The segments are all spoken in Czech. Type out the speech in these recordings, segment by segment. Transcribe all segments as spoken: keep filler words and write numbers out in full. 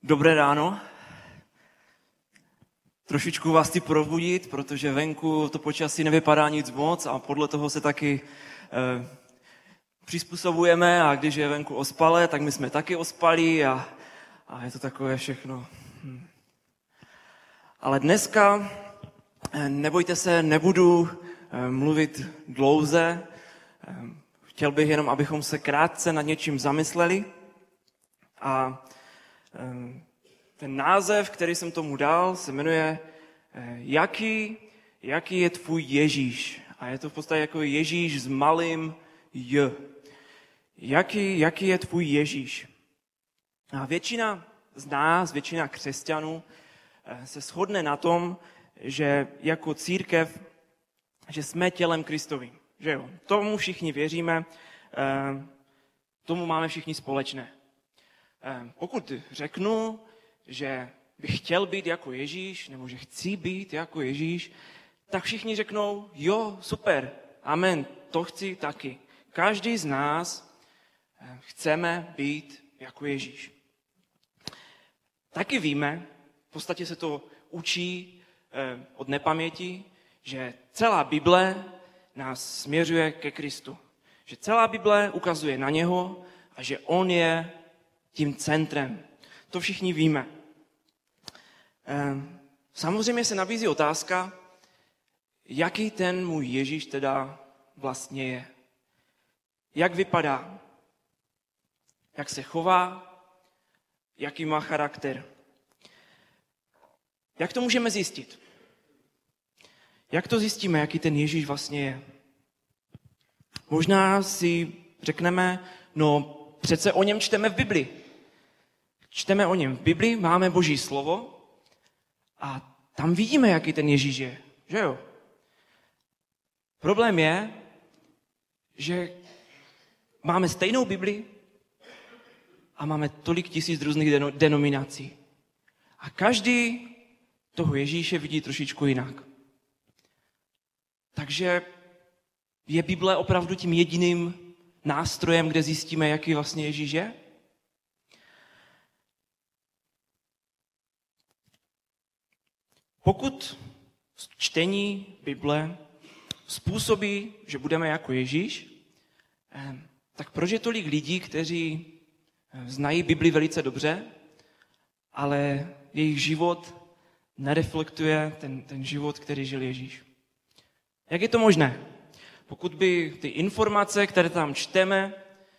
Dobré ráno. Trošičku vás chci probudit, protože venku to počasí nevypadá nic moc a podle toho se taky eh, přizpůsobujeme a když je venku ospalé, tak my jsme taky ospalí a, a je to takové všechno. Hm. Ale dneska, eh, nebojte se, nebudu eh, mluvit dlouze. Eh, chtěl bych jenom, abychom se krátce nad něčím zamysleli a ten název, který jsem tomu dal, se jmenuje jaký, jaký je tvůj Ježíš. A je to v podstatě jako Ježíš s malým J. Jaký, jaký je tvůj Ježíš? A většina z nás, většina křesťanů se shodne na tom, že jako církev, že jsme tělem Kristovým. Že jo? Tomu všichni věříme, tomu máme všichni společné. Pokud řeknu, že bych chtěl být jako Ježíš, nebo že chci být jako Ježíš, tak všichni řeknou, jo, super, amen, to chci taky. Každý z nás chceme být jako Ježíš. Taky víme, v podstatě se to učí od nepaměti, že celá Bible nás směřuje ke Kristu. Že celá Bible ukazuje na něho a že on je tím centrem. To všichni víme. Samozřejmě se nabízí otázka, jaký ten můj Ježíš teda vlastně je. Jak vypadá? Jak se chová? Jaký má charakter? Jak to můžeme zjistit? Jak to zjistíme, jaký ten Ježíš vlastně je? Možná si řekneme, no přece o něm čteme v Bibli. Čteme o něm v Bibli, máme Boží slovo a tam vidíme, jaký ten Ježíš je. Že jo? Problém je, že máme stejnou Bibli a máme tolik tisíc různých denominací. A každý toho Ježíše vidí trošičku jinak. Takže je Bible opravdu tím jediným nástrojem, kde zjistíme, jaký vlastně Ježíš je? Pokud čtení Bible způsobí, že budeme jako Ježíš, tak proč je tolik lidí, kteří znají Bibli velice dobře, ale jejich život nereflektuje ten, ten život, který žil Ježíš? Jak je to možné? Pokud by ty informace, které tam čteme,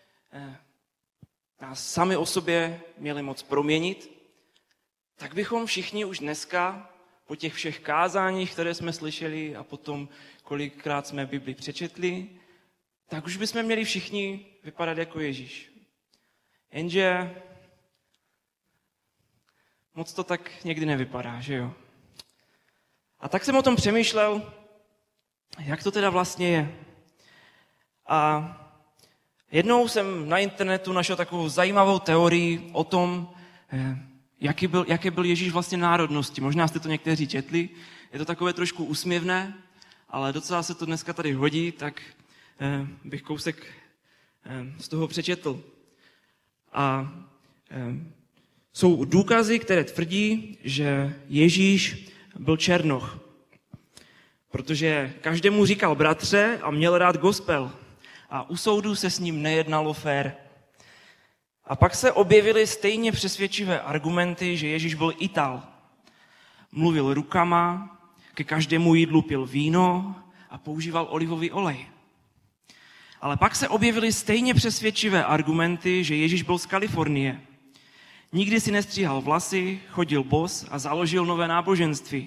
nás sami o sobě měly moc proměnit, tak bychom všichni už dneska po těch všech kázáních, které jsme slyšeli a potom kolikrát jsme Bibli přečetli, tak už bychom měli všichni vypadat jako Ježíš. Jenže moc to tak někdy nevypadá, že jo? A tak jsem o tom přemýšlel, jak to teda vlastně je. A jednou jsem na internetu našel takovou zajímavou teorii o tom, jaký byl, jaké byl Ježíš vlastně národnosti. Možná jste to někteří četli, je to takové trošku úsměvné, ale docela se to dneska tady hodí, tak eh, bych kousek eh, z toho přečetl. A eh, jsou důkazy, které tvrdí, že Ježíš byl černoch, protože každému říkal bratře a měl rád gospel a u soudu se s ním nejednalo fér. A pak se objevily stejně přesvědčivé argumenty, že Ježíš byl Ital. Mluvil rukama, ke každému jídlu pil víno a používal olivový olej. Ale pak se objevily stejně přesvědčivé argumenty, že Ježíš byl z Kalifornie. Nikdy si nestříhal vlasy, chodil bos a založil nové náboženství.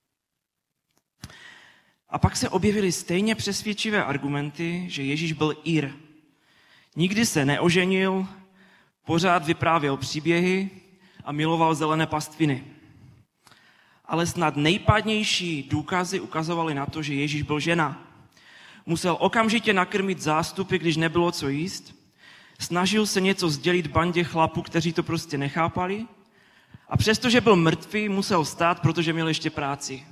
A pak se objevily stejně přesvědčivé argumenty, že Ježíš byl Ir. Nikdy se neoženil, pořád vyprávěl příběhy a miloval zelené pastviny. Ale snad nejpádnější důkazy ukazovaly na to, že Ježíš byl žena. Musel okamžitě nakrmit zástupy, když nebylo co jíst. Snažil se něco sdělit bandě chlapů, kteří to prostě nechápali. A přestože byl mrtvý, musel stát, protože měl ještě práci.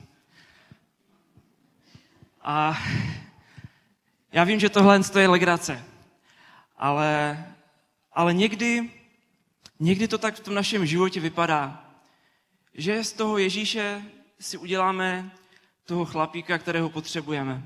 A já vím, že tohle je legrace. Ale, ale někdy někdy to tak v tom našem životě vypadá, že z toho Ježíše si uděláme toho chlapíka, kterého potřebujeme.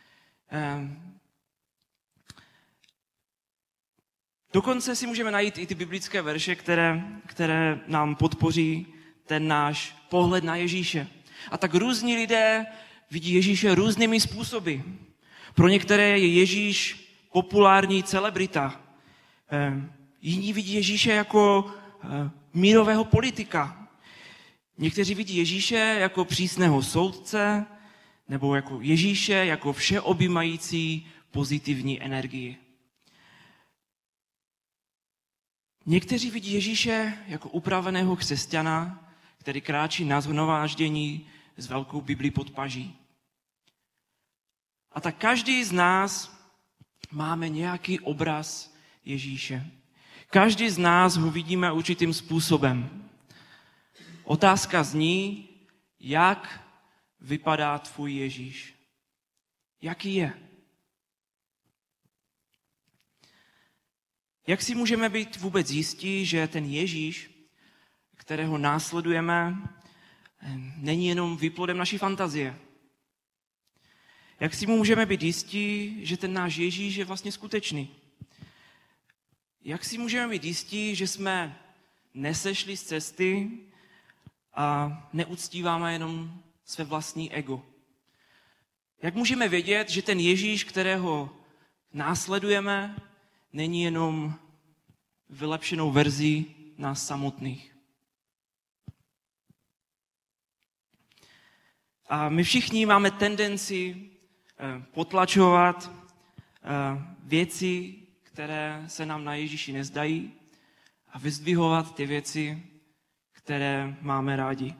Dokonce si můžeme najít i ty biblické verše, které, které nám podpoří ten náš pohled na Ježíše. A tak různí lidé vidí Ježíše různými způsoby. Pro některé je Ježíš populární celebrita. Jiní vidí Ježíše jako mírového politika. Někteří vidí Ježíše jako přísného soudce, nebo jako Ježíše jako všeobjímající pozitivní energii. Někteří vidí Ježíše jako upraveného křesťana, který kráčí na shromáždění s velkou Biblí pod paží. A tak každý z nás máme nějaký obraz Ježíše. Každý z nás ho vidíme určitým způsobem. Otázka zní, jak vypadá tvůj Ježíš? Jaký je? Jak si můžeme být vůbec jistí, že ten Ježíš, kterého následujeme, není jenom výplodem naší fantazie? Jak si můžeme být jistí, že ten náš Ježíš je vlastně skutečný? Jak si můžeme být jistí, že jsme nesešli z cesty a neuctíváme jenom své vlastní ego? Jak můžeme vědět, že ten Ježíš, kterého následujeme, není jenom vylepšenou verzí nás samotných? A my všichni máme tendenci potlačovat věci, které se nám na Ježíši nezdají, a vyzdvihovat ty věci, které máme rádi.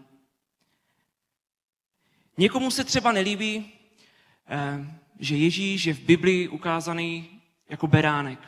Někomu se třeba nelíbí, že Ježíš je v Biblii ukázaný jako beránek.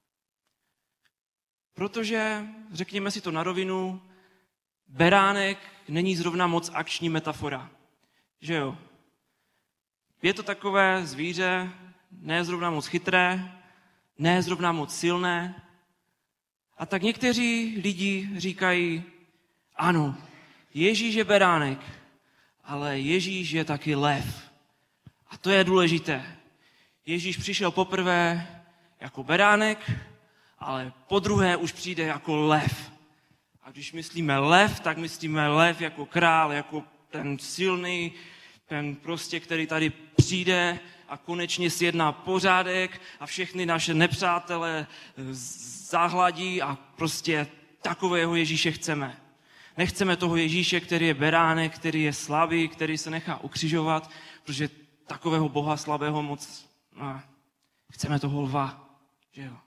Protože, řekněme si to na rovinu, beránek není zrovna moc akční metafora. Že jo? Je to takové zvíře, ne zrovna moc chytré, ne zrovna moc silné. A tak někteří lidi říkají, ano, Ježíš je beránek, ale Ježíš je taky lev. A to je důležité. Ježíš přišel poprvé jako beránek, ale podruhé už přijde jako lev. A když myslíme lev, tak myslíme lev jako král, jako ten silný, ten prostě, který tady přijde a konečně sjedná pořádek a všechny naše nepřátele zahladí a prostě takového Ježíše chceme. Nechceme toho Ježíše, který je beránek, který je slabý, který se nechá ukřižovat, protože takového Boha slabého moc no, chceme toho lva. Že jo?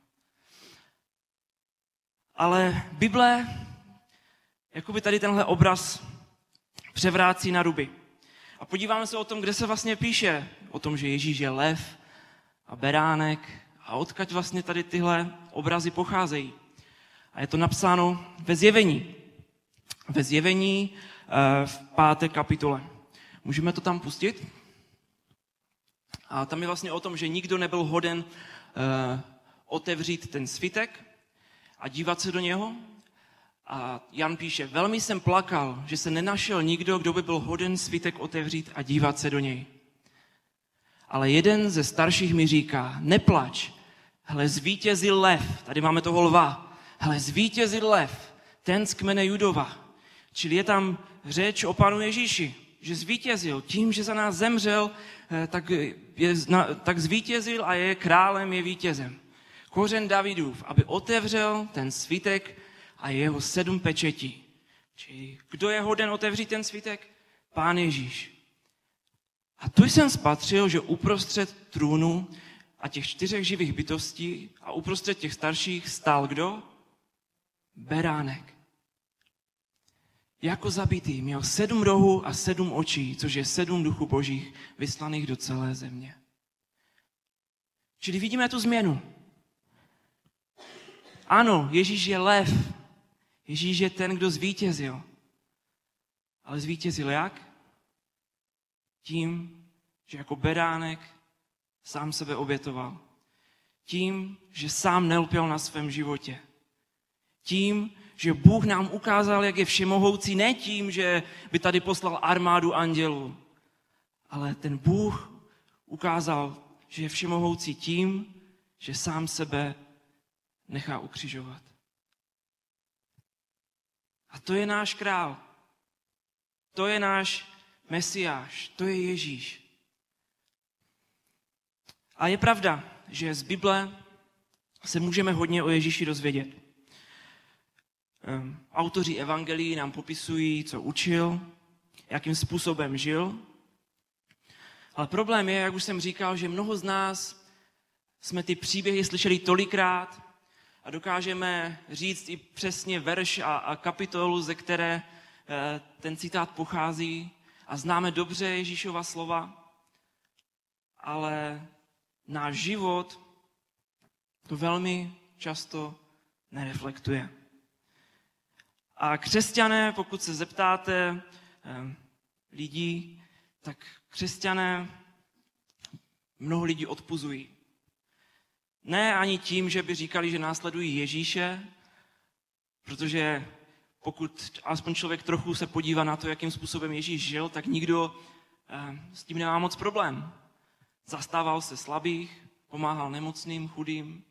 Ale Bible jakoby tady tenhle obraz převrácí na ruby. A podíváme se o tom, kde se vlastně píše o tom, že Ježíš je lev a beránek a odkud vlastně tady tyhle obrazy pocházejí. A je to napsáno ve Zjevení. Ve Zjevení v páté kapitole. Můžeme to tam pustit? A tam je vlastně o tom, že nikdo nebyl hoden otevřít ten svitek a dívat se do něho. A Jan píše, velmi jsem plakal, že se nenašel nikdo, kdo by byl hoden svitek otevřít a dívat se do něj. Ale jeden ze starších mi říká, neplač, hele, zvítězil lev, tady máme toho lva, hele, zvítězil lev, ten z kmene Judova. Čili je tam řeč o Panu Ježíši, že zvítězil tím, že za nás zemřel, tak, je, tak zvítězil a je králem, je vítězem. Kořen Davidův, aby otevřel ten svitek a jeho sedm pečetí. Čili kdo je hoden otevřít ten svitek? Pán Ježíš. A tu jsem spatřil, že uprostřed trůnu a těch čtyřech živých bytostí a uprostřed těch starších stál kdo? Beránek. Jako zabitý měl sedm rohů a sedm očí, což je sedm duchů božích vyslaných do celé země. Čili vidíme tu změnu. Ano, Ježíš je lev. Ježíš je ten, kdo zvítězil. Ale zvítězil jak? Tím, že jako beránek sám sebe obětoval. Tím, že sám nelpěl na svém životě. Tím, že Bůh nám ukázal, jak je všemohoucí, ne tím, že by tady poslal armádu andělů, ale ten Bůh ukázal, že je všemohoucí tím, že sám sebe nechá ukřižovat. A to je náš král. To je náš Mesiáš. To je Ježíš. A je pravda, že z Bible se můžeme hodně o Ježíši dozvědět. Autoři evangelií nám popisují, co učil, jakým způsobem žil. Ale problém je, jak už jsem říkal, že mnoho z nás jsme ty příběhy slyšeli tolikrát a dokážeme říct i přesně verš a, a kapitolu, ze které eh, ten citát pochází a známe dobře Ježíšova slova, ale náš život to velmi často nereflektuje. A křesťané, pokud se zeptáte eh, lidí, tak křesťané mnoho lidí odpuzují. Ne ani tím, že by říkali, že následují Ježíše, protože pokud aspoň člověk trochu se podívá na to, jakým způsobem Ježíš žil, tak nikdo eh, s tím nemá moc problém. Zastával se slabých, pomáhal nemocným, chudým.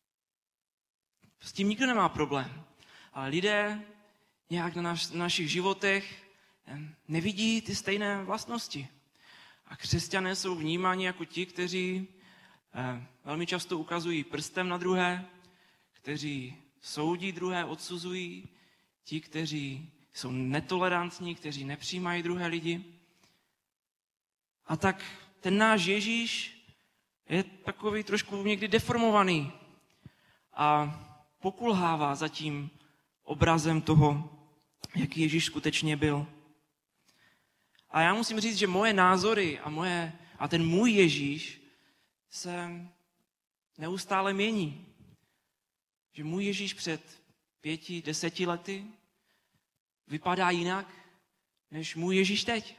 S tím nikdo nemá problém. Ale lidé nějak na, naš, na našich životech nevidí ty stejné vlastnosti. A křesťané jsou vnímáni jako ti, kteří eh, velmi často ukazují prstem na druhé, kteří soudí druhé, odsuzují, ti, kteří jsou netolerantní, kteří nepřijímají druhé lidi. A tak ten náš Ježíš je takový trošku někdy deformovaný a pokulhává za tím obrazem toho, jaký Ježíš skutečně byl. A já musím říct, že moje názory a, moje, a ten můj Ježíš se neustále mění. Že můj Ježíš před pěti, deseti lety vypadá jinak, než můj Ježíš teď.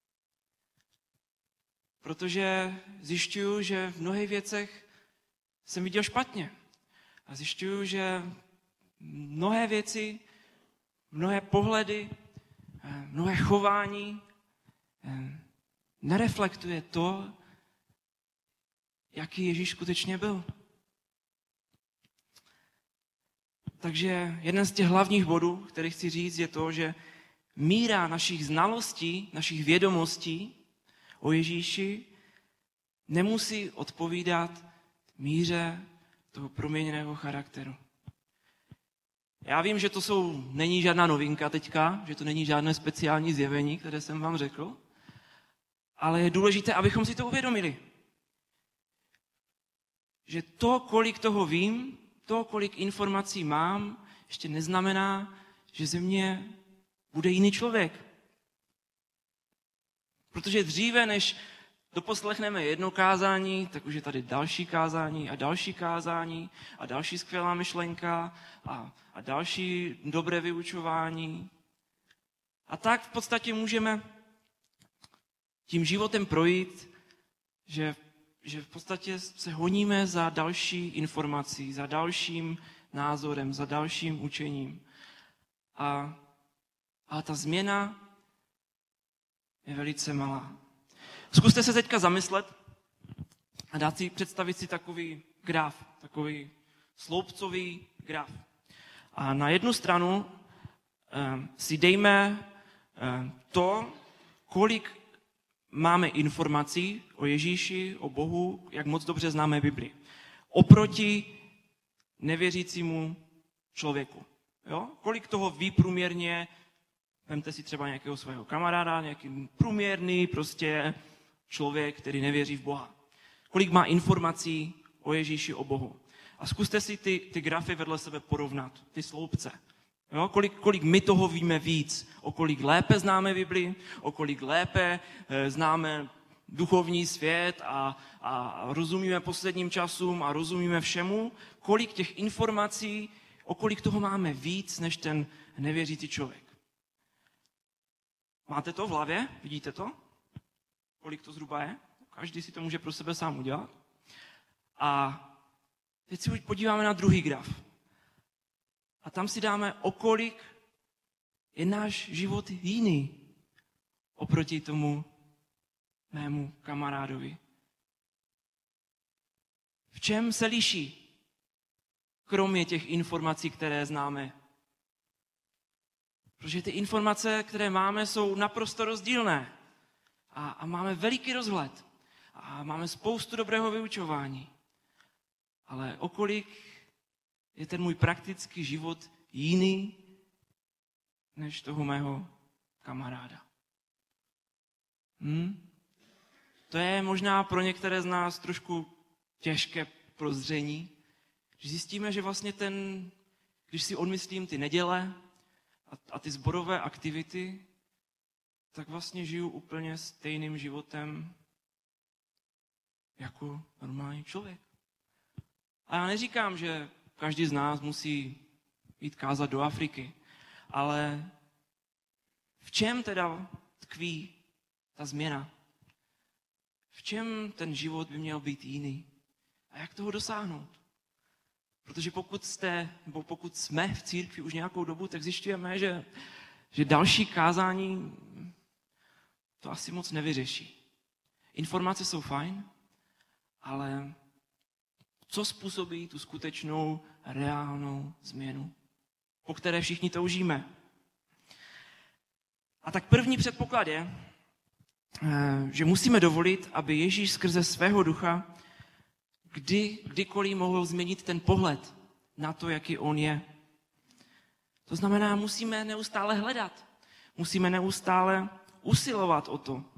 Protože zjišťuju, že v mnohých věcech jsem viděl špatně. A zjišťuju, že mnohé věci, mnohé pohledy, mnohé chování nereflektuje to, jaký Ježíš skutečně byl. Takže jeden z těch hlavních bodů, který chci říct, je to, že míra našich znalostí, našich vědomostí o Ježíši nemusí odpovídat míře toho proměněného charakteru. Já vím, že to jsou, není žádná novinka teďka, že to není žádné speciální zjevení, které jsem vám řekl, ale je důležité, abychom si to uvědomili. Že to, kolik toho vím, to, kolik informací mám, ještě neznamená, že ze mě bude jiný člověk. Protože dříve, než doposlechneme jedno kázání, tak už je tady další kázání a další kázání a další skvělá myšlenka a, a další dobré vyučování. A tak v podstatě můžeme tím životem projít, že, že v podstatě se honíme za další informací, za dalším názorem, za dalším učením. A, a ta změna je velice malá. Zkuste se teďka zamyslet a dát si představit si takový graf, takový sloupcový graf. A na jednu stranu eh, si dejme eh, to, kolik máme informací o Ježíši, o Bohu, jak moc dobře známe Bibli. Oproti nevěřícímu člověku. Jo? Kolik toho ví průměrně, vemte si třeba nějakého svého kamaráda, nějaký průměrný prostě člověk, který nevěří v Boha. Kolik má informací o Ježíši, o Bohu. A zkuste si ty, ty grafy vedle sebe porovnat, ty sloupce. Jo? Kolik, kolik my toho víme víc, o kolik lépe známe Bibli, o kolik lépe e, známe duchovní svět a, a rozumíme posledním časům a rozumíme všemu, kolik těch informací, o kolik toho máme víc, než ten nevěřící člověk. Máte to v hlavě? Vidíte to? Kolik to zhruba je? Každý si to může pro sebe sám udělat. A teď si podíváme na druhý graf. A tam si dáme, okolik je náš život jiný oproti tomu mému kamarádovi. V čem se liší, kromě těch informací, které známe? Protože ty informace, které máme, jsou naprosto rozdílné. A, a máme veliký rozhled. A máme spoustu dobrého vyučování. Ale okolik je ten můj praktický život jiný než toho mého kamaráda? Hm? To je možná pro některé z nás trošku těžké prozření, že zjistíme, že vlastně ten, když si odmyslím ty neděle a, a ty sborové aktivity, tak vlastně žiju úplně stejným životem jako normální člověk. A já neříkám, že každý z nás musí jít kázat do Afriky, ale v čem teda tkví ta změna? V čem ten život by měl být jiný? A jak toho dosáhnout? Protože pokud jste, nebo pokud jsme v církvi už nějakou dobu, tak zjišťujeme, že, že další kázání to asi moc nevyřeší. Informace jsou fajn, ale co způsobí tu skutečnou, reálnou změnu, po které všichni toužíme? A tak první předpoklad je, že musíme dovolit, aby Ježíš skrze svého ducha kdy, kdykoliv mohl změnit ten pohled na to, jaký on je. To znamená, musíme neustále hledat, musíme neustále usilovat o to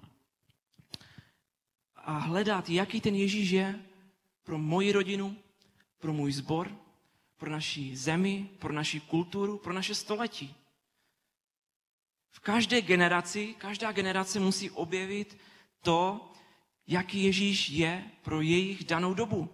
a hledat, jaký ten Ježíš je pro moji rodinu, pro můj sbor, pro naši zemi, pro naši kulturu, pro naše století. V každé generaci, každá generace musí objevit to, jaký Ježíš je pro jejich danou dobu.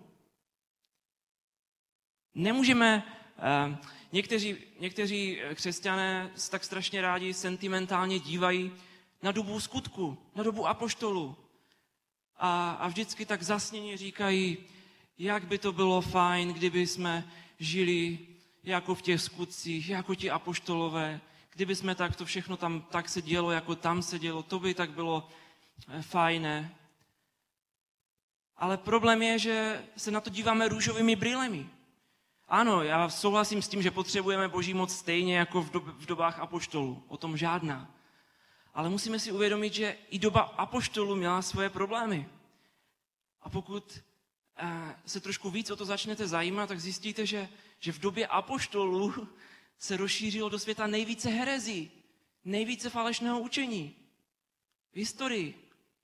Nemůžeme, eh, někteří, někteří křesťané tak strašně rádi sentimentálně dívají na dobu skutku, na dobu apoštolů. A, a vždycky tak zasněně říkají, jak by to bylo fajn, kdyby jsme žili jako v těch skutcích, jako ti apoštolové, kdyby jsme tak to všechno tam tak se dělo, jako tam se dělo, to by tak bylo fajné. Ale problém je, že se na to díváme růžovými brýlemi. Ano, já souhlasím s tím, že potřebujeme Boží moc stejně jako v, dob- v dobách apoštolů. O tom žádná. Ale musíme si uvědomit, že i doba apoštolů měla svoje problémy. A pokud eh, se trošku víc o to začnete zajímat, tak zjistíte, že, že v době apoštolů se rozšířilo do světa nejvíce herezí, nejvíce falešného učení v historii.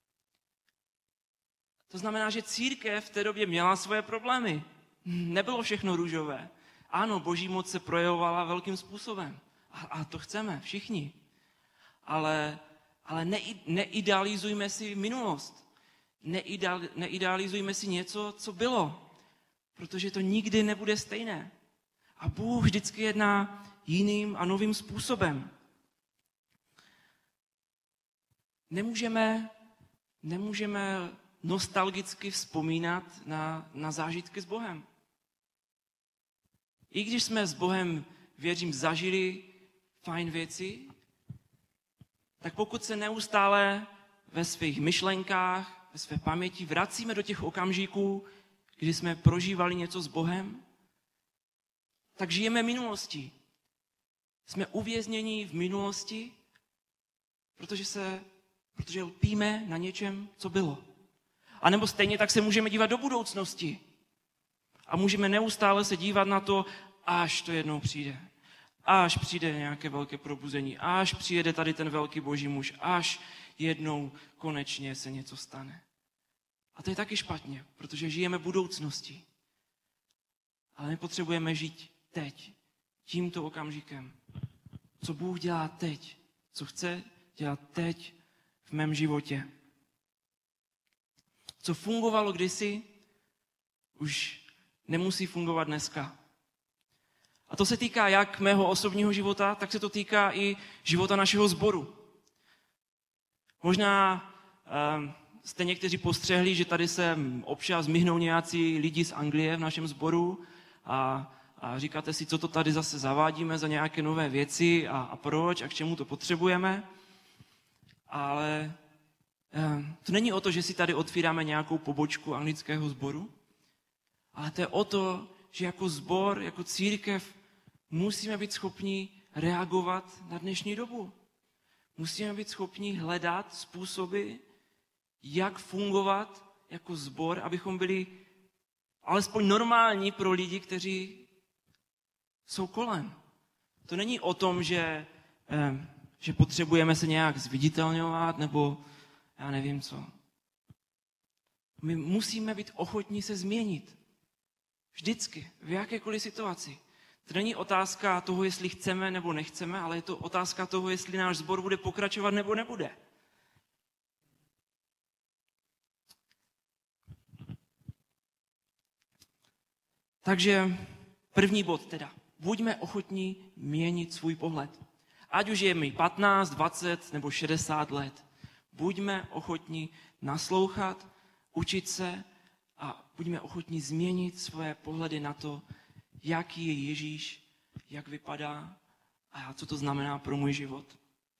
To znamená, že církev v té době měla svoje problémy. Nebylo všechno růžové. Ano, Boží moc se projevovala velkým způsobem. A, a to chceme všichni. Ale, ale ne, neidealizujme si minulost. Neidea, neidealizujme si něco, co bylo. Protože to nikdy nebude stejné. A Bůh vždycky jedná jiným a novým způsobem. Nemůžeme, nemůžeme nostalgicky vzpomínat na, na zážitky s Bohem. I když jsme s Bohem, věřím, zažili fajn věci, tak pokud se neustále ve svých myšlenkách, ve své paměti vracíme do těch okamžiků, kdy jsme prožívali něco s Bohem, tak žijeme minulostí. Jsme uvězněni v minulosti, protože, se, protože lpíme na něčem, co bylo. A nebo stejně tak se můžeme dívat do budoucnosti. A můžeme neustále se dívat na to, až to jednou přijde. Až přijde nějaké velké probuzení. Až přijede tady ten velký Boží muž. Až jednou konečně se něco stane. A to je taky špatně, protože žijeme budoucností. Ale my potřebujeme žít teď. Tímto okamžikem. Co Bůh dělá teď. Co chce dělat teď v mém životě. Co fungovalo kdysi, už nemusí fungovat dneska. A to se týká jak mého osobního života, tak se to týká i života našeho sboru. Možná um, jste někteří postřehli, že tady se občas myhnou nějací lidi z Anglie v našem sboru a, a říkáte si, co to tady zase zavádíme za nějaké nové věci a, a proč a k čemu to potřebujeme. Ale eh, to není o to, že si tady otvíráme nějakou pobočku anglického sboru, ale to je o to, že jako sbor, jako církev musíme být schopni reagovat na dnešní dobu. Musíme být schopni hledat způsoby, jak fungovat jako sbor, abychom byli alespoň normální pro lidi, kteří jsou kolem. To není o tom, že, eh, že potřebujeme se nějak zviditelňovat, nebo já nevím co. My musíme být ochotní se změnit. Vždycky, v jakékoliv situaci. To není otázka toho, jestli chceme nebo nechceme, ale je to otázka toho, jestli náš sbor bude pokračovat nebo nebude. Takže první bod teda. Buďme ochotní měnit svůj pohled. Ať už je mi patnáct, dvacet nebo šedesát let. Buďme ochotní naslouchat, učit se a buďme ochotní změnit svoje pohledy na to, jaký je Ježíš, jak vypadá a co to znamená pro můj život.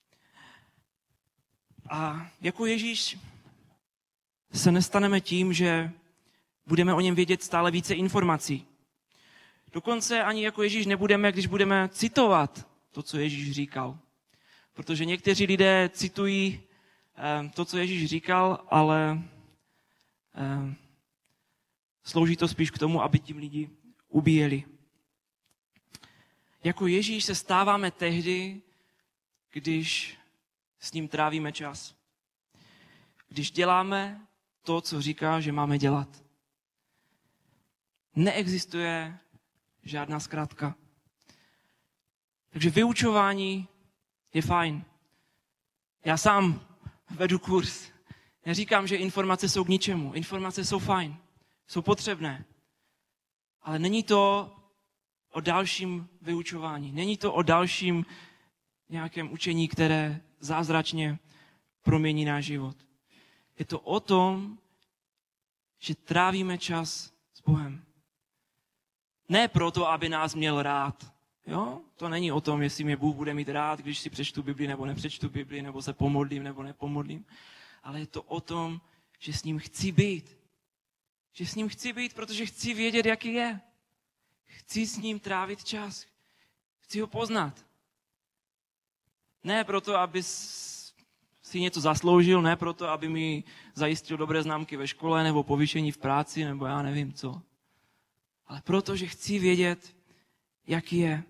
A jako Ježíš se nestaneme tím, že budeme o něm vědět stále více informací. Dokonce ani jako Ježíš nebudeme, když budeme citovat to, co Ježíš říkal. Protože někteří lidé citují eh, to, co Ježíš říkal, ale eh, slouží to spíš k tomu, aby tím lidi ubíjeli. Jako Ježíš se stáváme tehdy, když s ním trávíme čas. Když děláme to, co říká, že máme dělat. Neexistuje žádná zkratka. Takže vyučování je fajn. Já sám vedu kurz. Neříkám, že informace jsou k ničemu. Informace jsou fajn. Jsou potřebné. Ale není to o dalším vyučování. Není to o dalším nějakém učení, které zázračně promění náš život. Je to o tom, že trávíme čas s Bohem. Ne proto, aby nás měl rád. Jo? To není o tom, jestli mě Bůh bude mít rád, když si přečtu Bibli nebo nepřečtu Bibli, nebo se pomodlím nebo nepomodlím. Ale je to o tom, že s ním chci být. Že s ním chci být, protože chci vědět, jaký je. Chci s ním trávit čas. Chci ho poznat. Ne proto, aby si něco zasloužil, ne proto, aby mi zajistil dobré známky ve škole, nebo povýšení v práci, nebo já nevím co. Ale proto, že chci vědět, jaký je.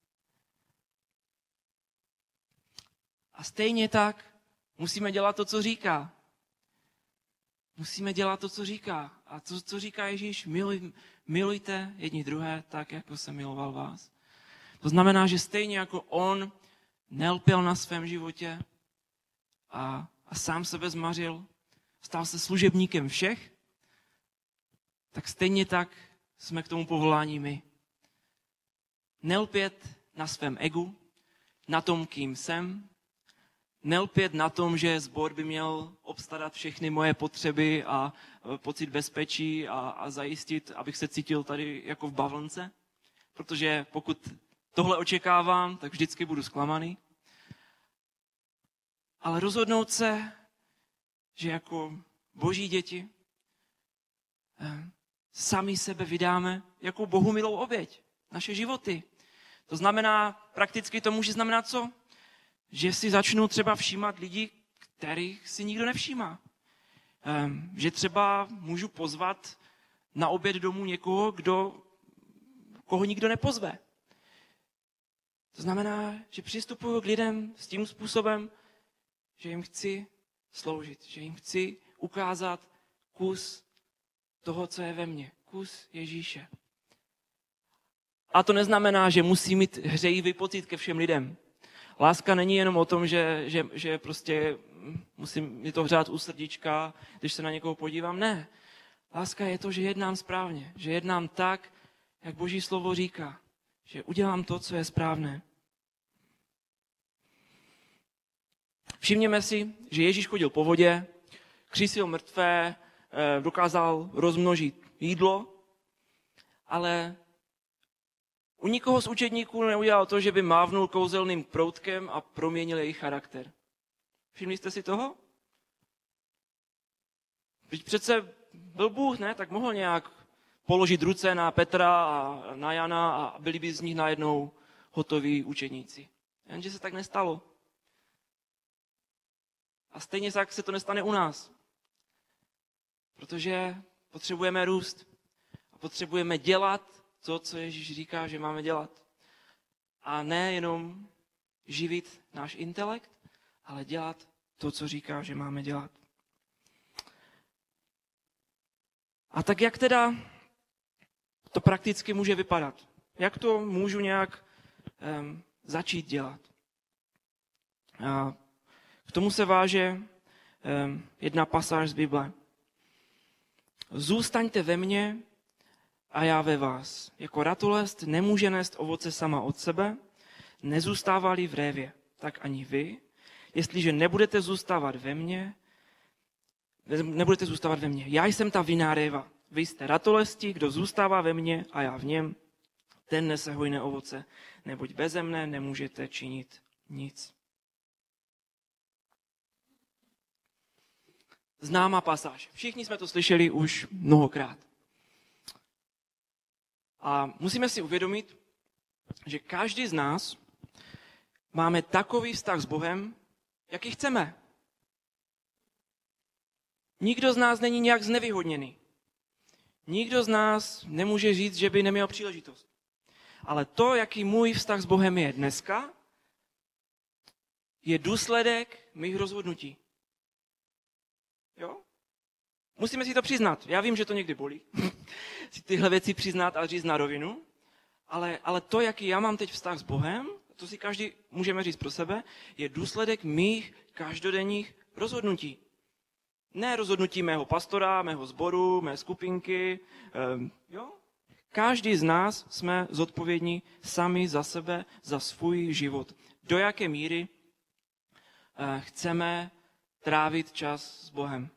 A stejně tak musíme dělat to, co říká. Musíme dělat to, co říká. A to, co říká Ježíš, miluj, milujte jedni druhé tak, jako jsem miloval vás. To znamená, že stejně jako on nelpěl na svém životě a, a sám sebe zmařil, stal se služebníkem všech, tak stejně tak jsme k tomu povolání my. Nelpět na svém egu, na tom, kým jsem, nelpět na tom, že sbor by měl obstarat všechny moje potřeby a pocit bezpečí a, a zajistit, abych se cítil tady jako v bavlnce. Protože pokud tohle očekávám, tak vždycky budu zklamaný. Ale rozhodnout se, že jako boží děti sami sebe vydáme jako Bohu milou oběť. Naše životy. To znamená, prakticky to může znamenat co? Že si začnu třeba všímat lidi, kterých si nikdo nevšímá. Um, že třeba můžu pozvat na oběd domů někoho, kdo, koho nikdo nepozve. To znamená, že přistupuju k lidem s tím způsobem, že jim chci sloužit, že jim chci ukázat kus toho, co je ve mně, kus Ježíše. A to neznamená, že musí mít hřejivý pocit ke všem lidem. Láska není jenom o tom, že, že, že prostě musím mi to hřát u srdíčka, když se na někoho podívám. Ne. Láska je to, že jednám správně, že jednám tak, jak Boží slovo říká, že udělám to, co je správné. Všimněme si, že Ježíš chodil po vodě, křísil mrtvé, dokázal rozmnožit jídlo, ale U nikoho z učedníků neudělal to, že by mávnul kouzelným proutkem a proměnil jejich charakter. Všimli jste si toho? Když přece byl Bůh, ne? Tak mohl nějak položit ruce na Petra a na Jana a byli by z nich najednou hotoví učedníci. Jenže se tak nestalo. A stejně tak se to nestane u nás. Protože potřebujeme růst. A potřebujeme dělat to, co Ježíš říká, že máme dělat. A ne jenom živit náš intelekt, ale dělat to, co říká, že máme dělat. A tak jak teda to prakticky může vypadat? Jak to můžu nějak um, začít dělat? A k tomu se váže um, jedna pasáž z Bible. Zůstaňte ve mně a já ve vás. Jako ratolest nemůže nést ovoce sama od sebe, nezůstává-li v révě, tak ani vy, jestliže nebudete zůstávat ve mně, nebudete zůstávat ve mně. Já jsem ta vinná réva. Vy jste ratolesti, kdo zůstává ve mně a já v něm, ten nese hojné ovoce, neboť beze mne nemůžete činit nic. Známá pasáž. Všichni jsme to slyšeli už mnohokrát. A musíme si uvědomit, že každý z nás máme takový vztah s Bohem, jaký chceme. Nikdo z nás není nějak znevýhodněný. Nikdo z nás nemůže říct, že by neměl příležitost. Ale to, jaký můj vztah s Bohem je dneska, je důsledek mých rozhodnutí. Jo? Musíme si to přiznat. Já vím, že to někdy bolí. si tyhle věci přiznat a říct na rovinu. Ale, ale to, jaký já mám teď vztah s Bohem, to si každý můžeme říct pro sebe, je důsledek mých každodenních rozhodnutí. Ne rozhodnutí mého pastora, mého sboru, mé skupinky. Um, jo? Každý z nás jsme zodpovědní sami za sebe, za svůj život. Do jaké míry uh, chceme trávit čas s Bohem.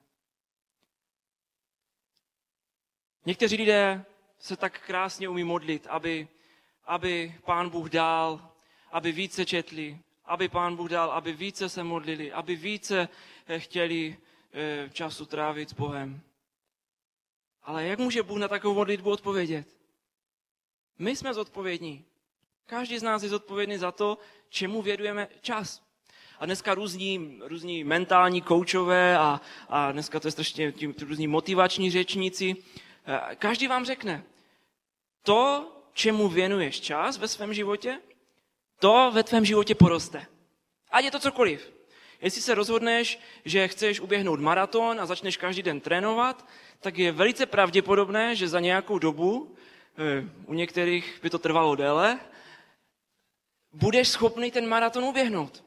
Někteří lidé se tak krásně umí modlit, aby, aby Pán Bůh dal, aby více četli, aby Pán Bůh dal, aby více se modlili, aby více chtěli času trávit s Bohem. Ale jak může Bůh na takovou modlitbu odpovědět? My jsme zodpovědní. Každý z nás je zodpovědný za to, čemu věnujeme čas. A dneska různí, různí mentální koučové a, a dneska to je strašně tím, různí motivační řečníci. Každý vám řekne, to, čemu věnuješ čas ve svém životě, to ve tvém životě poroste. Ať je to cokoliv. Jestli se rozhodneš, že chceš uběhnout maraton a začneš každý den trénovat, tak je velice pravděpodobné, že za nějakou dobu, u některých by to trvalo déle, budeš schopný ten maraton uběhnout.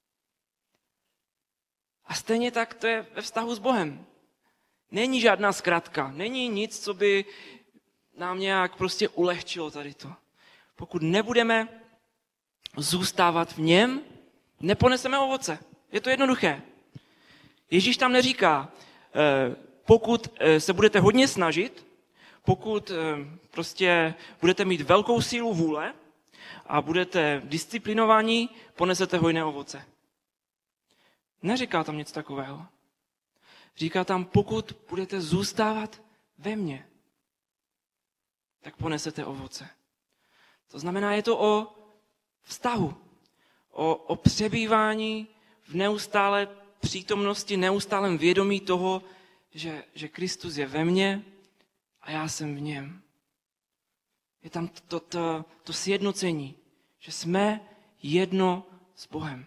A stejně tak to je ve vztahu s Bohem. Není žádná zkratka, není nic, co by nám nějak prostě ulehčilo tady to. Pokud nebudeme zůstávat v něm, neponeseme ovoce. Je to jednoduché. Ježíš tam neříká, pokud se budete hodně snažit, pokud prostě budete mít velkou sílu vůle a budete disciplinovaní, ponesete hojné ovoce. Neříká tam nic takového. Říká tam, pokud budete zůstávat ve mně, tak ponesete ovoce. To znamená, je to o vztahu, o, o přebývání v neustále přítomnosti, neustálém vědomí toho, že, že Kristus je ve mně a já jsem v něm. Je tam to, to, to, to sjednocení, že jsme jedno s Bohem.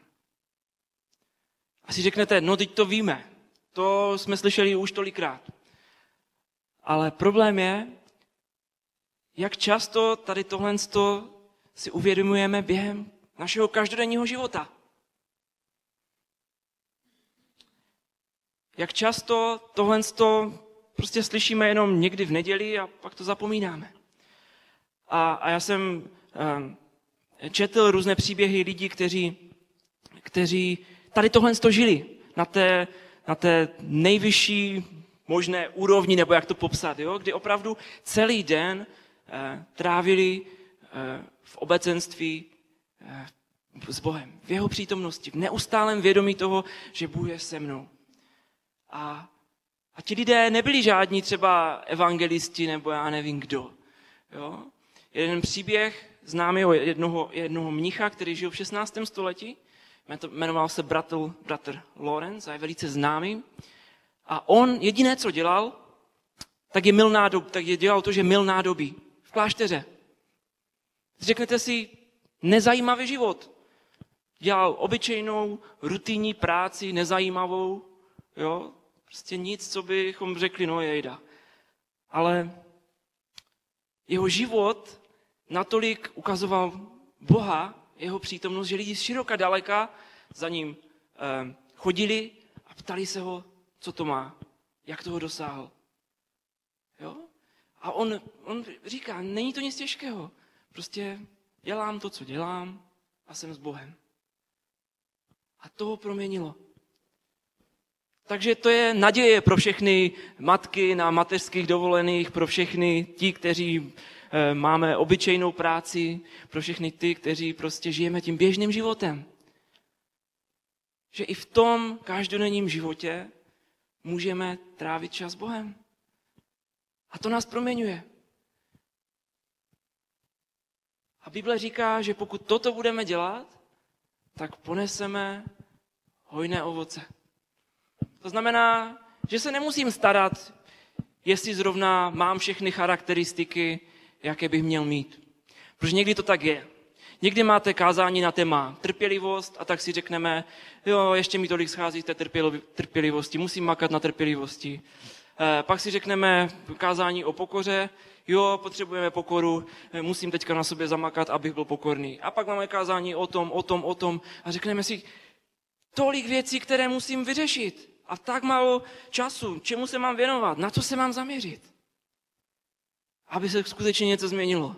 Asi řeknete, no teď to víme, to jsme slyšeli už tolikrát. Ale problém je, jak často tady tohle si uvědomujeme během našeho každodenního života. Jak často tohle prostě slyšíme jenom někdy v neděli a pak to zapomínáme. A, a já jsem um, četl různé příběhy lidí, kteří, kteří tady tohle žili na té, na té nejvyšší možné úrovni, nebo jak to popsat, jo? Kdy opravdu celý den eh, trávili v obecenství s Bohem, v jeho přítomnosti, v neustálém vědomí toho, že Bůh je se mnou. A, a ti lidé nebyli žádní třeba evangelisti nebo já nevím kdo. Jo? Jeden příběh známého jednoho, jednoho mnicha, který žil v šestnáctém století, jmenoval se bratr, bratr Lorenz a je velice známý. A on jediné, co dělal, tak je, mil nádob, tak je dělal to, že mil nádobí v klášteře. Řeknete si, nezajímavý život. Dělal obyčejnou, rutinní práci, nezajímavou, jo? Prostě nic, co bychom řekli, no jejda. Ale jeho život natolik ukazoval Boha, jeho přítomnost, že lidi z široka daleka za ním eh, chodili a ptali se ho, co to má, jak toho dosáhl. Jo? A on, on říká, není to nic těžkého, prostě dělám to, co dělám a jsem s Bohem. A to ho proměnilo. Takže to je naděje pro všechny matky na mateřských dovolených, pro všechny ti, kteří e, máme obyčejnou práci, pro všechny ty, kteří prostě žijeme tím běžným životem. Že i v tom každodenním životě můžeme trávit čas s Bohem. A to nás proměňuje. A Bible říká, že pokud toto budeme dělat, tak poneseme hojné ovoce. To znamená, že se nemusím starat, jestli zrovna mám všechny charakteristiky, jaké bych měl mít. Protože někdy to tak je. Někdy máte kázání na téma trpělivost a tak si řekneme, jo, ještě mi tolik schází z té trpělivosti, musím makat na trpělivosti. E, pak si řekneme kázání o pokoře, jo, potřebujeme pokoru, musím teďka na sobě zamakat, abych byl pokorný. A pak máme kázání o tom, o tom, o tom a řekneme si, tolik věcí, které musím vyřešit. A tak málo času, čemu se mám věnovat, na co se mám zaměřit. Aby se skutečně něco změnilo.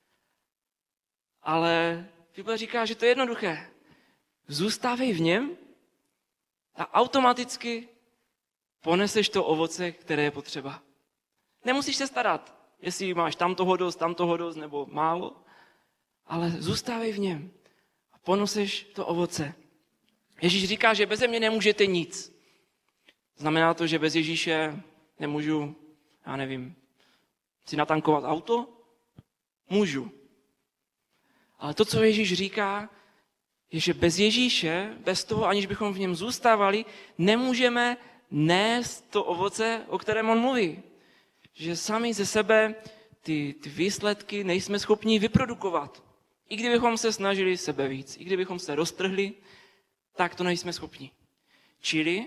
Ale Bible říká, že to je jednoduché. Zůstávej v něm a automaticky poneseš to ovoce, které je potřeba. Nemusíš se starat, jestli máš tam toho dost, tam toho dost nebo málo, ale zůstávej v něm a poneseš to ovoce. Ježíš říká, že beze mě nemůžete nic. Znamená to, že bez Ježíše nemůžu, já nevím, si natankovat auto? Můžu. Ale to, co Ježíš říká, je, že bez Ježíše, bez toho, aniž bychom v něm zůstávali, nemůžeme nést to ovoce, o kterém on mluví. Že sami ze sebe ty, ty výsledky nejsme schopni vyprodukovat. I kdybychom se snažili sebe víc, i kdybychom se roztrhli, tak to nejsme schopni. Čili,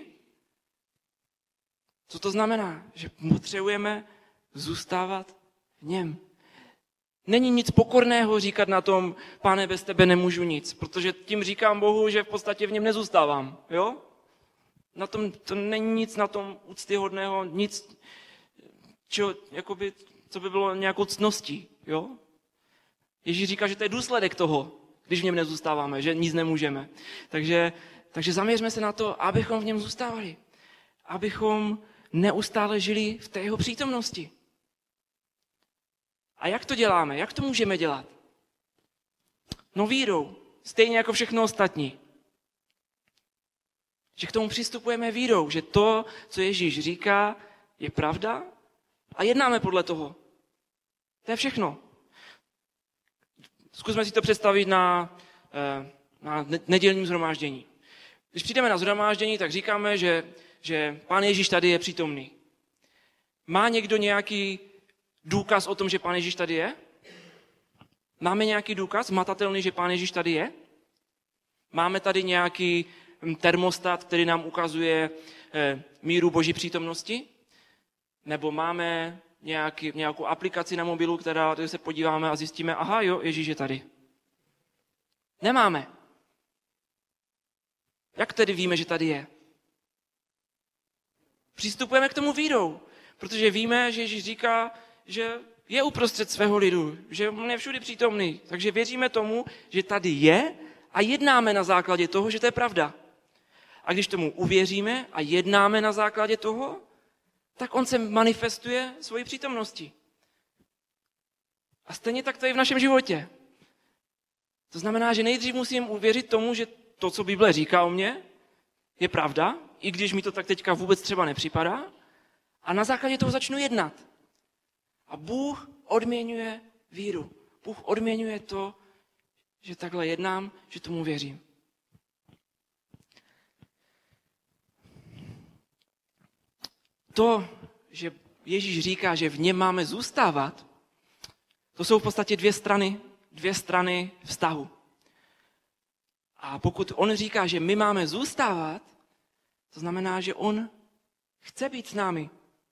co to znamená? Že potřebujeme zůstávat v něm. Není nic pokorného říkat na tom, Pane, bez tebe nemůžu nic, protože tím říkám Bohu, že v podstatě v něm nezůstávám. Jo? Na tom, to není nic na tom úctyhodného, nic, čo, jakoby, co by bylo nějakou ctností. Jo? Ježíš říká, že to je důsledek toho, když v něm nezůstáváme, že nic nemůžeme. Takže, takže zaměřme se na to, abychom v něm zůstávali. Abychom neustále žili v té jeho přítomnosti. A jak to děláme? Jak to můžeme dělat? No vírou, stejně jako všechno ostatní. Že k tomu přistupujeme vírou, že to, co Ježíš říká, je pravda a jednáme podle toho. To je všechno. Zkusme si to představit na, na nedělním shromáždění. Když přijdeme na shromáždění, tak říkáme, že, že Pán Ježíš tady je přítomný. Má někdo nějaký důkaz o tom, že Pán Ježíš tady je? Máme nějaký důkaz hmatatelný, že Pán Ježíš tady je? Máme tady nějaký termostat, který nám ukazuje eh, míru Boží přítomnosti? Nebo máme nějaký, nějakou aplikaci na mobilu, která se podíváme a zjistíme, aha jo, Ježíš je tady. Nemáme. Jak tedy víme, že tady je? Přistupujeme k tomu vírou, protože víme, že Ježíš říká, že je uprostřed svého lidu, že on je všudy přítomný. Takže věříme tomu, že tady je a jednáme na základě toho, že to je pravda. A když tomu uvěříme a jednáme na základě toho, tak on se manifestuje svojí přítomností. A stejně tak to je v našem životě. To znamená, že nejdřív musím uvěřit tomu, že to, co Bible říká o mně, je pravda, i když mi to tak teďka vůbec třeba nepřipadá. A na základě toho začnu jednat. A Bůh odměňuje víru. Bůh odměňuje to, že takhle jednám, že tomu věřím. To, že Ježíš říká, že v něm máme zůstávat, to jsou v podstatě dvě strany, dvě strany vztahu. A pokud on říká, že my máme zůstávat, to znamená, že on chce být s námi.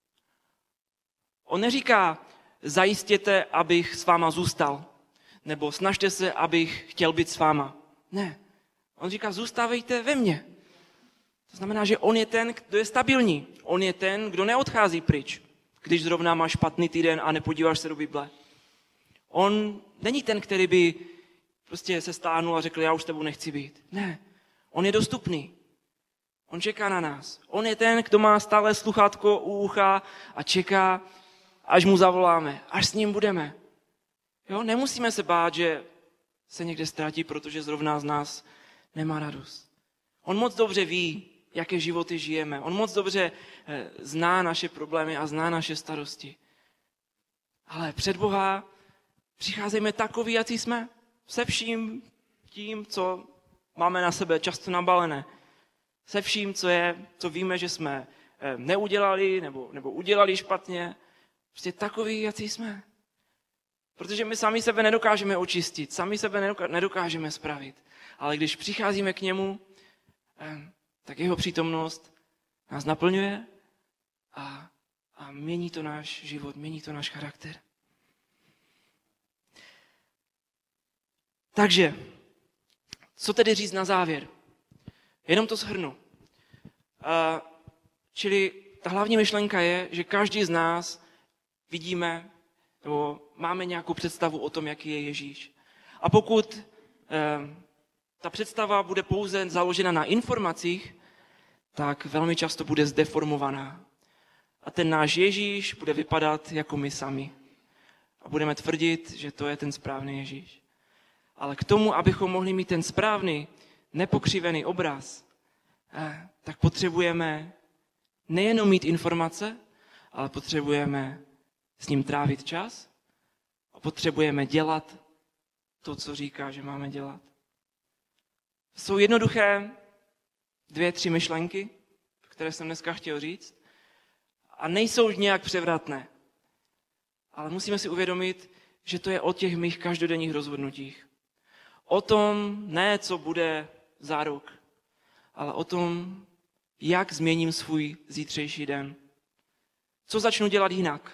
On neříká, zajistěte, abych s váma zůstal, nebo snažte se, abych chtěl být s váma. Ne. On říká, zůstávejte ve mně. To znamená, že on je ten, kdo je stabilní. On je ten, kdo neodchází pryč, když zrovna máš špatný týden a nepodíváš se do Bible. On není ten, který by prostě se stáhnul a řekl, já už s tebou nechci být. Ne. On je dostupný. On čeká na nás. On je ten, kdo má stále sluchátko u ucha a čeká, až mu zavoláme, až s ním budeme. Jo? Nemusíme se bát, že se někde ztratí, protože zrovna z nás nemá radost. On moc dobře ví, jaké životy žijeme. On moc dobře zná naše problémy a zná naše starosti. Ale před Boha přicházejme takoví, jací jsme. Se vším tím, co máme na sebe často nabalené. Se vším, co je, co víme, že jsme neudělali nebo, nebo udělali špatně. Prostě takoví, jací jsme. Protože my sami sebe nedokážeme očistit, sami sebe nedokážeme spravit. Ale když přicházíme k němu, tak jeho přítomnost nás naplňuje a, a mění to náš život, mění to náš charakter. Takže, co tedy říct na závěr? Jenom to shrnu. A, čili ta hlavní myšlenka je, že každý z nás vidíme, nebo máme nějakou představu o tom, jaký je Ježíš. A pokud eh, ta představa bude pouze založena na informacích, tak velmi často bude zdeformovaná. A ten náš Ježíš bude vypadat jako my sami. A budeme tvrdit, že to je ten správný Ježíš. Ale k tomu, abychom mohli mít ten správný, nepokřivený obraz, eh, tak potřebujeme nejenom mít informace, ale potřebujeme s ním trávit čas a potřebujeme dělat to, co říká, že máme dělat. Jsou jednoduché dvě, tři myšlenky, které jsem dneska chtěl říct, a nejsou nějak převratné. Ale musíme si uvědomit, že to je o těch mých každodenních rozhodnutích. O tom ne, co bude za rok, ale o tom, jak změním svůj zítřejší den. Co začnu dělat jinak.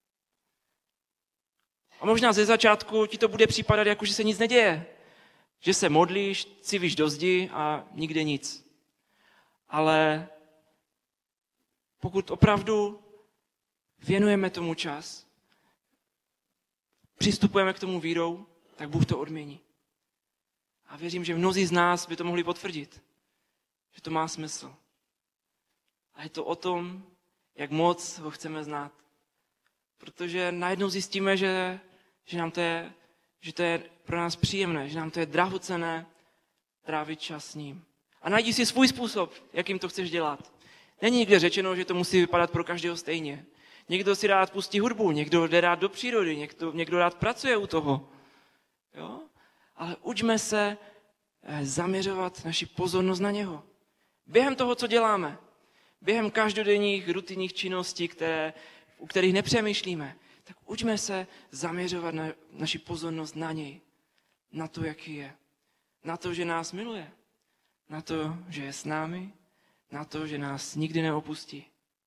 A možná ze začátku ti to bude připadat, jako že se nic neděje. Že se modlíš, civíš do zdi a nikde nic. Ale pokud opravdu věnujeme tomu čas, přistupujeme k tomu vírou, tak Bůh to odmění. A věřím, že mnozí z nás by to mohli potvrdit, že to má smysl. A je to o tom, jak moc ho chceme znát. Protože najednou zjistíme, že, že, nám to je, že to je pro nás příjemné, že nám to je drahocenné trávit čas s ním. A najdi si svůj způsob, jakým to chceš dělat. Není nikde řečeno, že to musí vypadat pro každého stejně. Někdo si rád pustí hudbu, někdo jde rád do přírody, někdo, někdo rád pracuje u toho. Jo? Ale učme se zaměřovat naši pozornost na něho. Během toho, co děláme, během každodenních rutinních činností, které, u kterých nepřemýšlíme, tak učme se zaměřovat na naši pozornost na něj. Na to, jaký je. Na to, že nás miluje. Na to, že je s námi. Na to, že nás nikdy neopustí.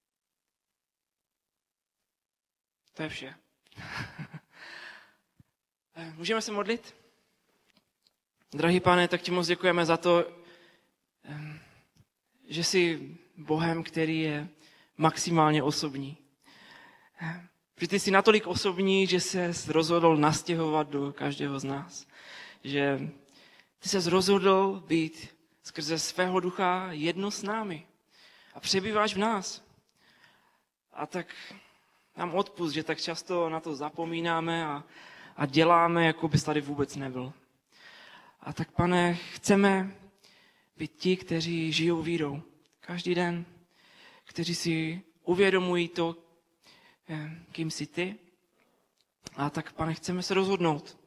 To je vše. Můžeme se modlit? Drahý Pane, tak ti moc děkujeme za to, že jsi Bohem, který je maximálně osobní. Že ty jsi natolik osobní, že se rozhodl nastěhovat do každého z nás. Že ty se rozhodl být skrze svého ducha jedno s námi. A přebýváš v nás. A tak nám odpusť, že tak často na to zapomínáme a, a děláme, jako bys tady vůbec nebyl. A tak, Pane, chceme být ti, kteří žijou vírou každý den, kteří si uvědomují to, kým jsi ty. A tak, Pane, chceme se rozhodnout,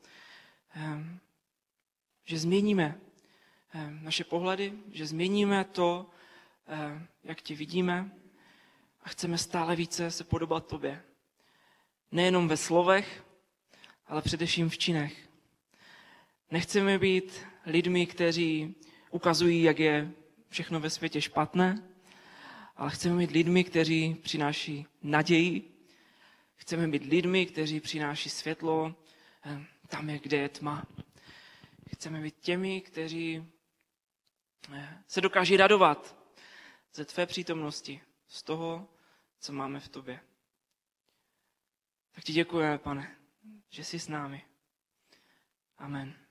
že změníme naše pohledy, že změníme to, jak tě vidíme a chceme stále více se podobat tobě. Nejenom ve slovech, ale především v činech. Nechceme být lidmi, kteří ukazují, jak je všechno ve světě špatné, ale chceme být lidmi, kteří přináší naději. Chceme být lidmi, kteří přináší světlo tam, kde je tma. Chceme být těmi, kteří se dokáží radovat ze tvé přítomnosti, z toho, co máme v tobě. Tak ti děkujeme, Pane, že jsi s námi. Amen.